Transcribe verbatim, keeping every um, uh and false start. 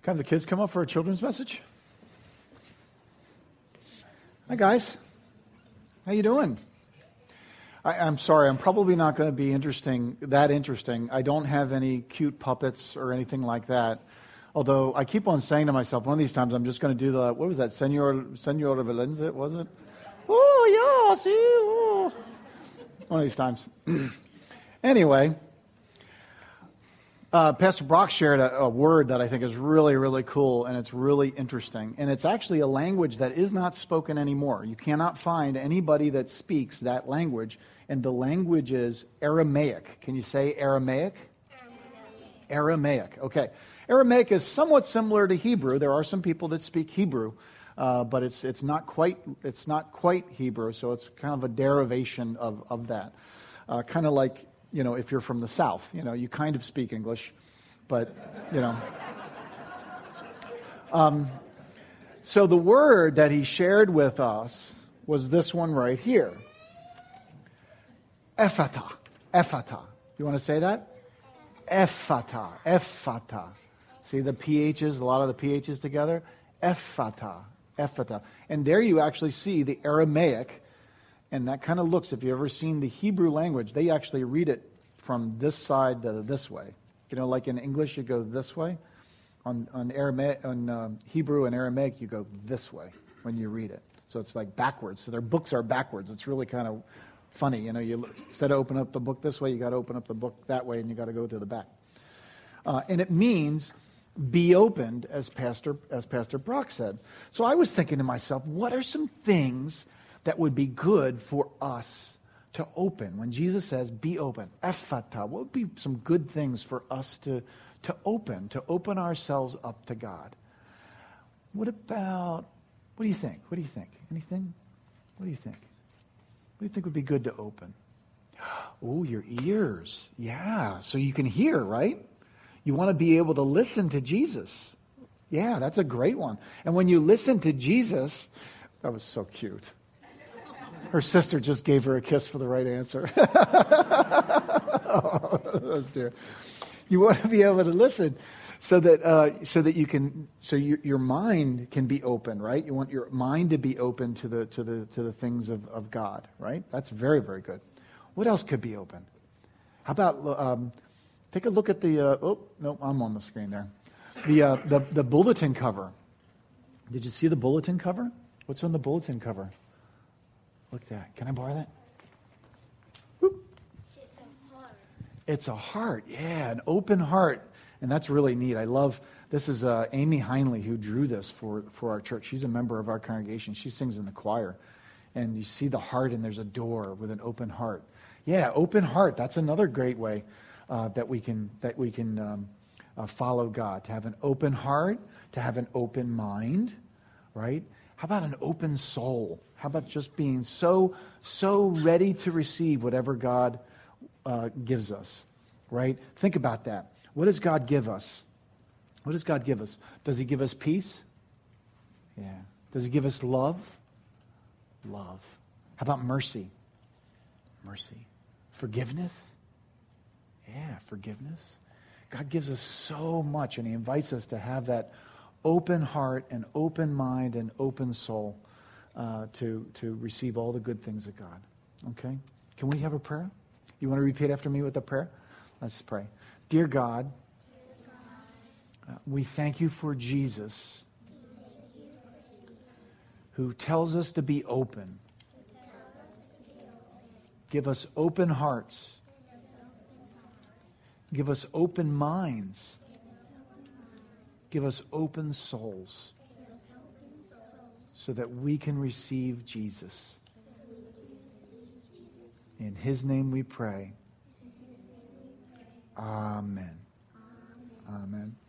Can I have the kids come up for a children's message? Hi, guys. How you doing? I, I'm sorry, I'm probably not going to be interesting, that interesting. I don't have any cute puppets or anything like that. Although I keep on saying to myself, one of these times I'm just going to do the, what was that, Senor, Senor Valenza, was it? Oh, yeah, see, oh. One of these times. Anyway, uh, Pastor Brock shared a, a word that I think is really, really cool, and it's really interesting. And it's actually a language that is not spoken anymore. You cannot find anybody that speaks that language, and the language is Aramaic. Can you say Aramaic? Aramaic. Aramaic, okay. Aramaic is somewhat similar to Hebrew. There are some people that speak Hebrew, uh, but it's it's not quite it's not quite Hebrew, so it's kind of a derivation of of that. Uh, kind of like, you know, if you're from the South, you know, you kind of speak English, but you know. Um, so the word that he shared with us was this one right here, Ephata. Ephata. You want to say that? Ephata. Ephata. See the P H's, a lot of the P H's together? Ephata. Ephata. And there you actually see the Aramaic, and that kind of looks, if you've ever seen the Hebrew language, they actually read it from this side to this way. You know, like in English, you go this way. On on Aramaic, on um, Hebrew and Aramaic, you go this way when you read it. So it's like backwards. So their books are backwards. It's really kind of funny. You know, you instead of open up the book this way, you got to open up the book that way, and you got to go to the back. Uh, and it means be opened, as Pastor as Pastor Brock said. So I was thinking to myself, what are some things that would be good for us to open? When Jesus says, be open, ephata, what would be some good things for us to, to open, to open ourselves up to God? What about, what do you think? What do you think? Anything? What do you think? What do you think would be good to open? Oh, your ears. Yeah, so you can hear, right? You want to be able to listen to Jesus. Yeah, that's a great one. And when you listen to Jesus, that was so cute. Her sister just gave her a kiss for the right answer. Oh, that's dear. You want to be able to listen so that uh, so that you can so your your mind can be open, right? You want your mind to be open to the to the to the things of, of God, right? That's very, very good. What else could be open? How about um, take a look at the uh, oh no, I'm on the screen there. The uh, the the bulletin cover. Did you see the bulletin cover? What's on the bulletin cover? Look at that. Can I borrow that? Whoop. It's a heart. It's a heart. Yeah, an open heart. And that's really neat. I love, this is uh, Amy Heinley who drew this for, for our church. She's a member of our congregation. She sings in the choir. And you see the heart and there's a door with an open heart. Yeah, open heart. That's another great way uh, that we can, that we can um, uh, follow God. To have an open heart, to have an open mind, right? How about an open soul? How about just being so, so ready to receive whatever God uh, gives us, right? Think about that. What does God give us? What does God give us? Does he give us peace? Yeah. Does he give us love? Love. How about mercy? Mercy. Forgiveness? Yeah, forgiveness. God gives us so much, and he invites us to have that open heart and open mind and open soul uh, to, to receive all the good things of God. Okay? Can we have a prayer? You want to repeat after me with a prayer? Let's pray. Dear God, uh, we thank you for Jesus, who tells us to be open. Give us open hearts. Give us open minds. Give us open souls so that we can receive Jesus. In his name we pray. Amen. Amen.